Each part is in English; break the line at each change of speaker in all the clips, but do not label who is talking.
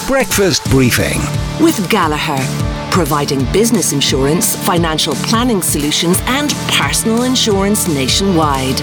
Breakfast Briefing
with Gallagher, providing business insurance, financial planning solutions and personal insurance nationwide.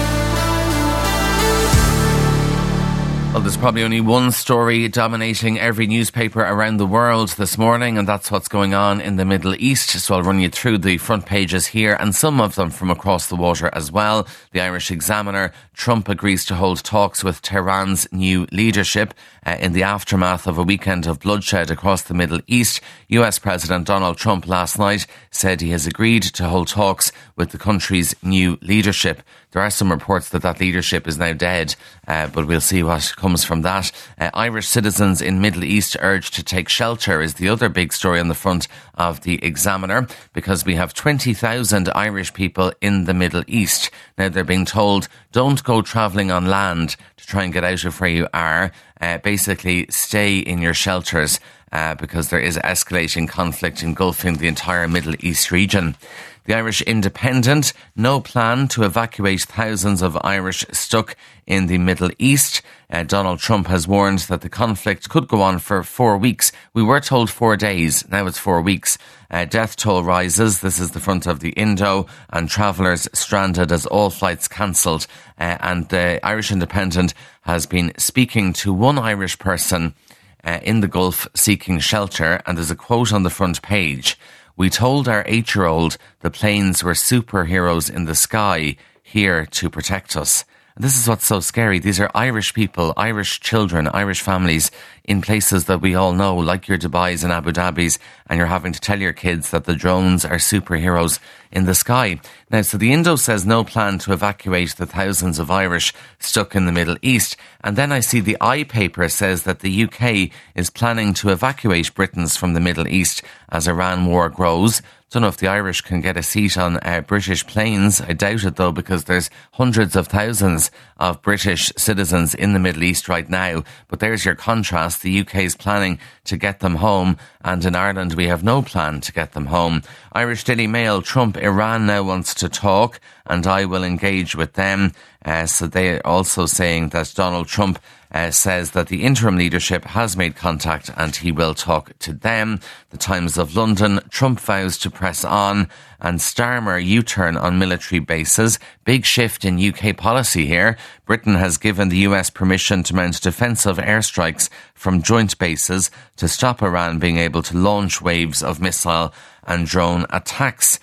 Well, there's probably only one story dominating every newspaper around the world this morning, and that's what's going on in the Middle East. So I'll run you through the front pages here, and some of them from across the water as well. The Irish Examiner: Trump agrees to hold talks with Tehran's new leadership in the aftermath of a weekend of bloodshed across the Middle East. US President Donald Trump last night said he has agreed to hold talks with the country's new leadership. There are some reports that that leadership is now dead, but we'll see what comes from that. Irish citizens in Middle East urged to take shelter is the other big story on the front of the Examiner, because we have 20,000 Irish people in the Middle East. Now they're being told, don't go travelling on land to try and get out of where you are. Basically stay in your shelters because there is escalating conflict engulfing the entire Middle East region. The Irish Independent: no plan to evacuate thousands of Irish stuck in the Middle East. Donald Trump has warned that the conflict could go on for 4 weeks. We were told 4 days, now it's 4 weeks. Death toll rises. This is the front of the Indo, and travellers stranded as all flights cancelled. And the Irish Independent has been speaking to one Irish person in the Gulf seeking shelter, and there's a quote on the front page. "We told our 8-year-old the planes were superheroes in the sky, here to protect us." And this is what's so scary. These are Irish people, Irish children, Irish families in places that we all know, like your Dubais and Abu Dhabis, and you're having to tell your kids that the drones are superheroes in the sky. Now, so the Indo says no plan to evacuate the thousands of Irish stuck in the Middle East. And then I see the iPaper says that the UK is planning to evacuate Britons from the Middle East as Iran war grows. Don't know if the Irish can get a seat on British planes. I doubt it, though, because there's hundreds of thousands of British citizens in the Middle East right now. But there's your contrast. The UK is planning to get them home, and in Ireland we have no plan to get them home. Irish Daily Mail: Trump: Iran now wants to talk and I will engage with them. So they are also saying that Donald Trump says that the interim leadership has made contact and he will talk to them. The Times of London: Trump vows to press on, and Starmer: U-turn on military bases. Big shift in UK policy here. Britain has given the US permission to mount defensive airstrikes from joint bases to stop Iran being able to launch waves of missile and drone attacks.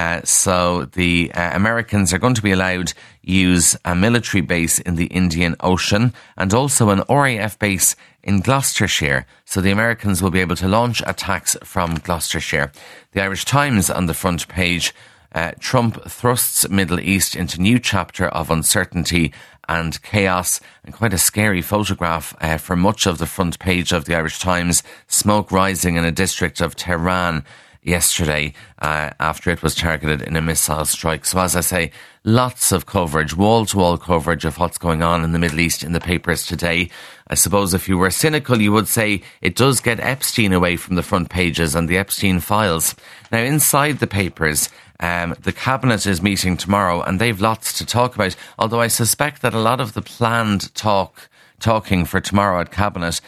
So the Americans are going to be allowed use a military base in the Indian Ocean and also an RAF base in Gloucestershire. So the Americans will be able to launch attacks from Gloucestershire. The Irish Times on the front page: Trump thrusts Middle East into new chapter of uncertainty and chaos. And quite a scary photograph for much of the front page of the Irish Times. Smoke rising in a district of Tehran yesterday after it was targeted in a missile strike. So as I say, lots of coverage, wall-to-wall coverage of what's going on in the Middle East in the papers today. I suppose if you were cynical, you would say it does get Epstein away from the front pages and the Epstein files. Now, inside the papers, the Cabinet is meeting tomorrow and they've lots to talk about, although I suspect that a lot of the planned talking for tomorrow at Cabinet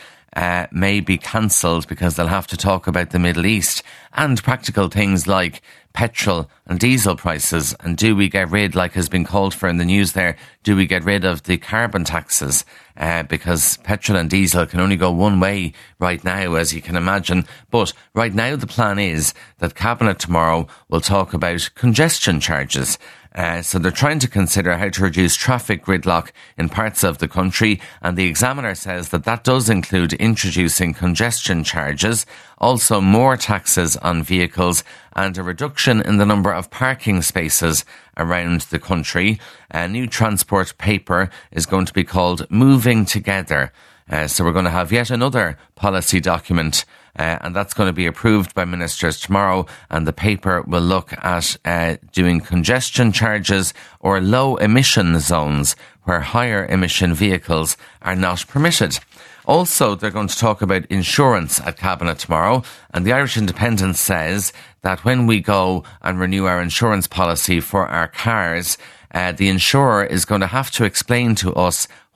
may be cancelled because they'll have to talk about the Middle East and practical things like petrol and diesel prices. And do we get rid, like has been called for in the news there, do we get rid of the carbon taxes? Because petrol and diesel can only go one way right now, as you can imagine. But right now the plan is that Cabinet tomorrow will talk about congestion charges. So they're trying to consider how to reduce traffic gridlock in parts of the country, and the Examiner says that that does include introducing congestion charges, also more taxes on vehicles and a reduction in the number of parking spaces around the country. A new transport paper is going to be called Moving Together. So we're going to have yet another policy document, and that's going to be approved by ministers tomorrow, and the paper will look at doing congestion charges or low emission zones where higher emission vehicles are not permitted. Also, they're going to talk about insurance at Cabinet tomorrow, and the Irish Independent says that when we go and renew our insurance policy for our cars, the insurer is going to have to explain to us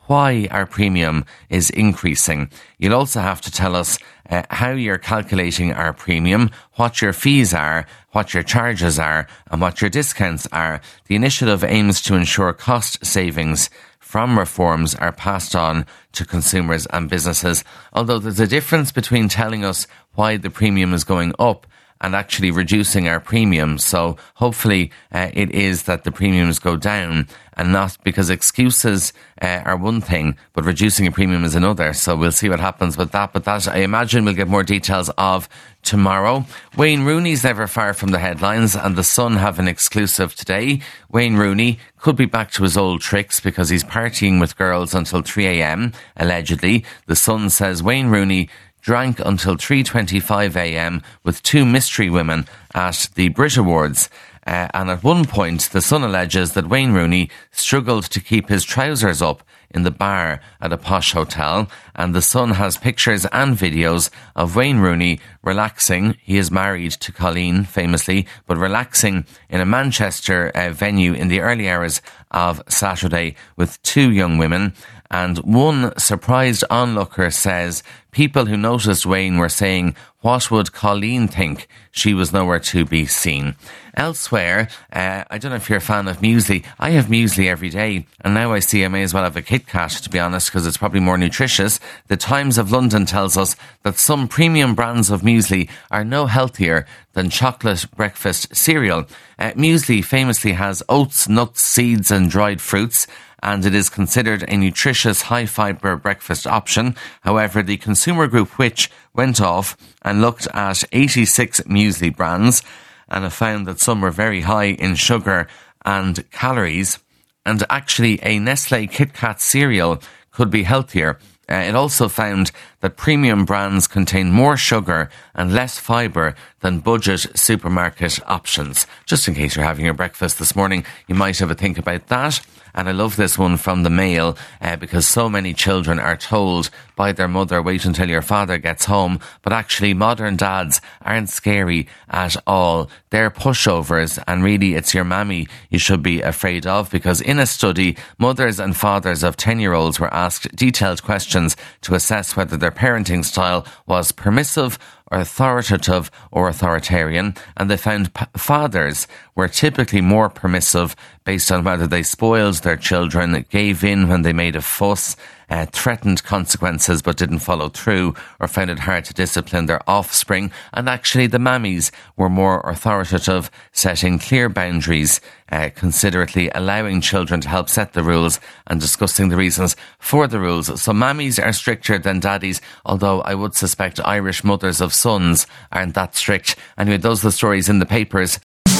why our premium is increasing. You'll also have to tell us how you're calculating our premium, what your fees are, what your charges are, and what your discounts are. The initiative aims to ensure cost savings from reforms are passed on to consumers and businesses. Although there's a difference between telling us why the premium is going up and actually reducing our premium. So hopefully it is that the premiums go down, and not because excuses are one thing, but reducing a premium is another. So we'll see what happens with that. But that, I imagine, we'll get more details of tomorrow. Wayne Rooney's never far from the headlines, and The Sun have an exclusive today. Wayne Rooney could be back to his old tricks because he's partying with girls until 3 a.m, allegedly. The Sun says Wayne Rooney drank until 3:25 a.m. with two mystery women at the Brit Awards. And at one point, The Sun alleges that Wayne Rooney struggled to keep his trousers up in the bar at a posh hotel. And The Sun has pictures and videos of Wayne Rooney relaxing. He is married to Colleen, famously, but relaxing in a Manchester venue in the early hours of Saturday with two young women. And one surprised onlooker says people who noticed Wayne were saying, "What would Colleen think?" She was nowhere to be seen. Elsewhere, I don't know if you're a fan of muesli. I have muesli every day, and now I see I may as well have a Kit Kat, to be honest, because it's probably more nutritious. The Times of London tells us that some premium brands of muesli are no healthier than chocolate breakfast cereal. Muesli famously has oats, nuts, seeds and dried fruits, and it is considered a nutritious high-fibre breakfast option. However, the consumer group Which went off and looked at 86 muesli brands and have found that some were very high in sugar and calories, and actually a Nestle Kit Kat cereal could be healthier. It also found that premium brands contain more sugar and less fibre than budget supermarket options. Just in case you're having your breakfast this morning, you might have a think about that. And I love this one from the Mail because so many children are told by their mother, wait until your father gets home. But actually, modern dads aren't scary at all. They're pushovers, and really it's your mammy you should be afraid of, because in a study, mothers and fathers of 10-year-olds were asked detailed questions to assess whether their parenting style was permissive, authoritative or authoritarian, and they found fathers were typically more permissive based on whether they spoiled their children, gave in when they made a fuss, threatened consequences but didn't follow through, or found it hard to discipline their offspring. And actually the mammies were more authoritative, setting clear boundaries, considerately allowing children to help set the rules and discussing the reasons for the rules. So mammies are stricter than daddies, although I would suspect Irish mothers of sons aren't that strict. Anyway, those are the stories in the papers.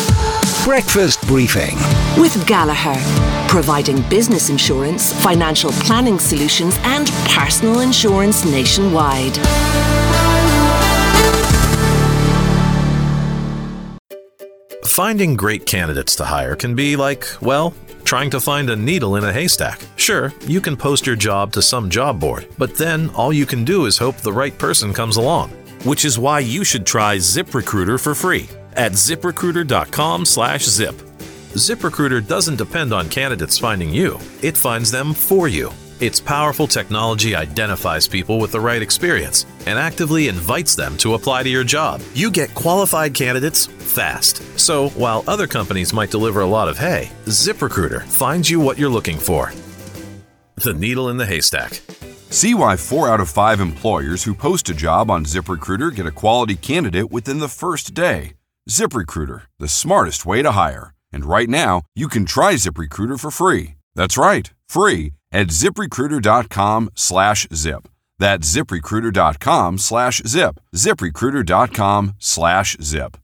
Breakfast Briefing
with Gallagher, providing business insurance, financial planning solutions and personal insurance nationwide.
Finding great candidates to hire can be like, well, trying to find a needle in a haystack. Sure, you can post your job to some job board, but then all you can do is hope the right person comes along. Which is why you should try ZipRecruiter for free at ZipRecruiter.com/zip. ZipRecruiter doesn't depend on candidates finding you. It finds them for you. Its powerful technology identifies people with the right experience and actively invites them to apply to your job. You get qualified candidates fast. So while other companies might deliver a lot of hay, ZipRecruiter finds you what you're looking for. The needle in the haystack.
See why 4 out of 5 employers who post a job on ZipRecruiter get a quality candidate within the first day. ZipRecruiter, the smartest way to hire. And right now, you can try ZipRecruiter for free. That's right, free at ZipRecruiter.com/zip. That's ZipRecruiter.com/zip. ZipRecruiter.com/zip.